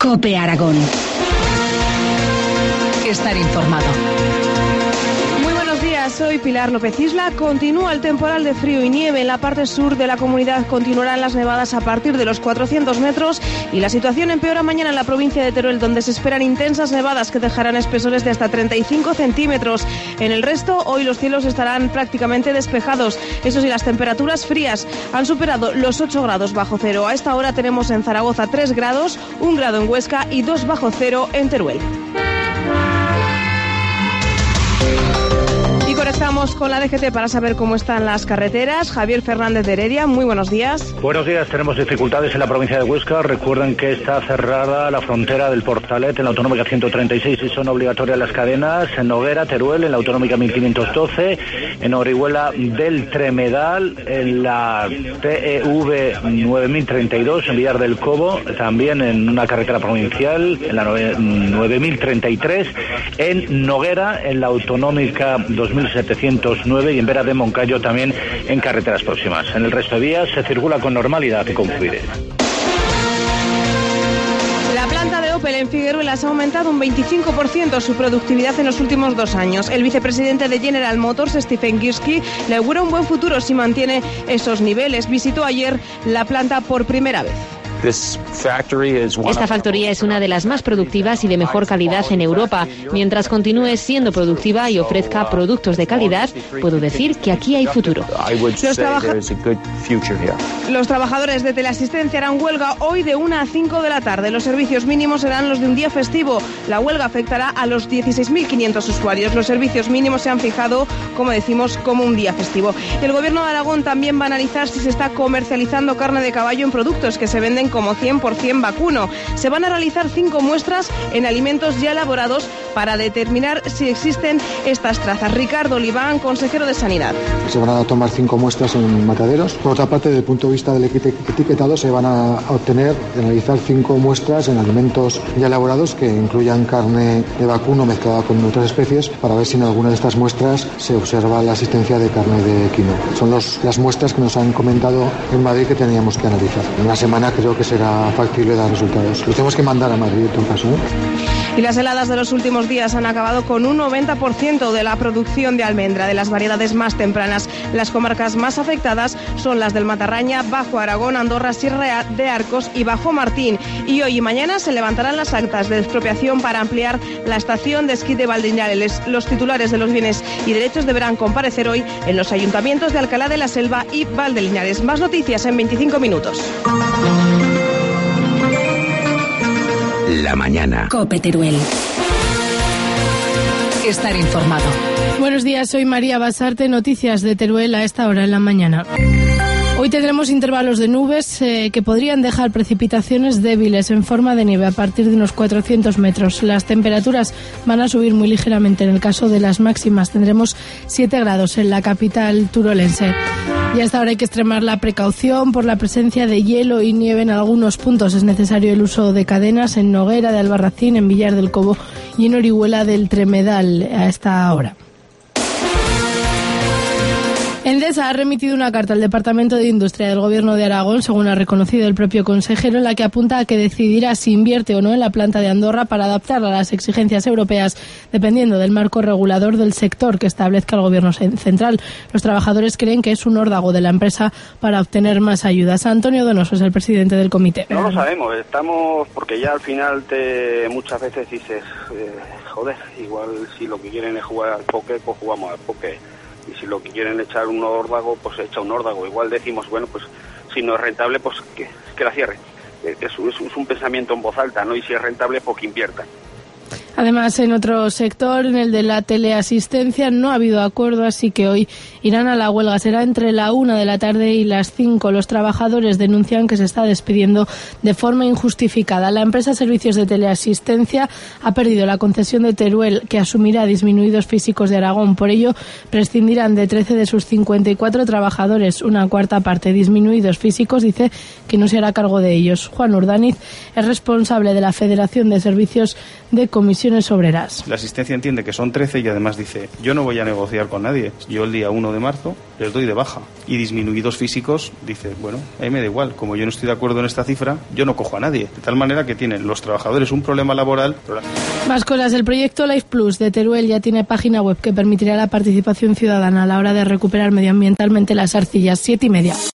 COPE Aragón. Estar informado. Soy Pilar López Isla. Continúa el temporal de frío y nieve. En la parte sur de la comunidad continuarán las nevadas a partir de los 400 metros y la situación empeora mañana en la provincia de Teruel, donde se esperan intensas nevadas que dejarán espesores de hasta 35 centímetros. En el resto, hoy los cielos estarán prácticamente despejados. Eso sí, las temperaturas frías han superado los 8 grados bajo cero. A esta hora tenemos en Zaragoza 3 grados, 1 grado en Huesca y 2 bajo cero en Teruel. Conectamos con la DGT para saber cómo están las carreteras. Javier Fernández de Heredia, muy buenos días. Buenos días, tenemos dificultades en la provincia de Huesca. Recuerden que está cerrada la frontera del Portalet en la autonómica 136 y son obligatorias las cadenas en Noguera, Teruel, en la autonómica 1512, en Orihuela del Tremedal, en la PEV 9032, en Villar del Cobo, también en una carretera provincial, en la 9033, en Noguera, en la autonómica 2709 y en Vera de Moncayo también en carreteras próximas. En el resto de vías se circula con normalidad y con fluidez. La planta de Opel en Figueruelas ha aumentado un 25% su productividad en los últimos 2 años. El vicepresidente de General Motors, Stephen Girsky, le augura un buen futuro si mantiene esos niveles. Visitó ayer la planta por primera vez. Esta factoría es una de las más productivas y de mejor calidad en Europa. Mientras continúe siendo productiva y ofrezca productos de calidad, puedo decir que aquí hay futuro. Los trabajadores de teleasistencia harán huelga hoy de 1 a 5 de la tarde. Los servicios mínimos serán los de un día festivo. La huelga afectará a los 16.500 usuarios. Los servicios mínimos se han fijado, como decimos, como un día festivo. El Gobierno de Aragón también va a analizar si se está comercializando carne de caballo en productos que se venden como 100% vacuno. Se van a realizar 5 muestras en alimentos ya elaborados para determinar si existen estas trazas. Ricardo Oliván, consejero de Sanidad. Se van a tomar 5 muestras en mataderos. Por otra parte, desde el punto de vista del etiquetado, se van a obtener y analizar 5 muestras en alimentos ya elaborados que incluyan carne de vacuno mezclada con otras especies para ver si en alguna de estas muestras se observa la existencia de carne de equino. Son las muestras que nos han comentado en Madrid que teníamos que analizar. En una semana creo que será factible dar resultados. Lo tenemos que mandar a Madrid en todo caso, ¿eh? Y las heladas de los últimos días han acabado con un 90% de la producción de almendra de las variedades más tempranas. Las comarcas más afectadas son las del Matarraña, Bajo Aragón, Andorra, Sierra de Arcos y Bajo Martín. Y hoy y mañana se levantarán las actas de expropiación para ampliar la estación de esquí de Valdeñares. Los titulares de los bienes y derechos deberán comparecer hoy en los ayuntamientos de Alcalá de la Selva y Valdeñares. Más noticias en 25 minutos. La mañana. COPE Teruel. Estar informado. Buenos días, soy María Basarte. Noticias de Teruel a esta hora en la mañana. Hoy tendremos intervalos de nubes que podrían dejar precipitaciones débiles en forma de nieve a partir de unos 400 metros. Las temperaturas van a subir muy ligeramente. En el caso de las máximas tendremos 7 grados en la capital turolense. Y hasta ahora hay que extremar la precaución por la presencia de hielo y nieve en algunos puntos. Es necesario el uso de cadenas en Noguera de Albarracín, en Villar del Cobo y en Orihuela del Tremedal a esta hora. Endesa ha remitido una carta al Departamento de Industria del Gobierno de Aragón, según ha reconocido el propio consejero, en la que apunta a que decidirá si invierte o no en la planta de Andorra para adaptarla a las exigencias europeas, dependiendo del marco regulador del sector que establezca el Gobierno central. Los trabajadores creen que es un órdago de la empresa para obtener más ayudas. Antonio Donoso es el presidente del comité. No lo sabemos, estamos porque ya al final muchas veces dices, joder, igual si lo que quieren es jugar al póker, pues jugamos al póker. Y si lo que quieren echar un órdago, pues echa un órdago. Igual decimos, bueno, pues si no es rentable, pues que la cierre. Es un pensamiento en voz alta, ¿no? Y si es rentable, pues que inviertan. Además, en otro sector, en el de la teleasistencia, no ha habido acuerdo, así que hoy irán a la huelga. Será entre la 1 de la tarde y las 5. Los trabajadores denuncian que se está despidiendo de forma injustificada. La empresa Servicios de Teleasistencia ha perdido la concesión de Teruel, que asumirá disminuidos físicos de Aragón. Por ello, prescindirán de 13 de sus 54 trabajadores. Una cuarta parte disminuidos físicos dice que no se hará cargo de ellos. Juan Urdaniz es responsable de la Federación de Servicios de comisiones obreras. La asistencia entiende que son 13 y además dice, yo no voy a negociar con nadie. Yo el día 1 de marzo les doy de baja. Y disminuidos físicos, dice, bueno, a mí me da igual. Como yo no estoy de acuerdo en esta cifra, yo no cojo a nadie. De tal manera que tienen los trabajadores un problema laboral. Más cosas. El proyecto Life Plus de Teruel ya tiene página web que permitirá la participación ciudadana a la hora de recuperar medioambientalmente las arcillas. 7:30.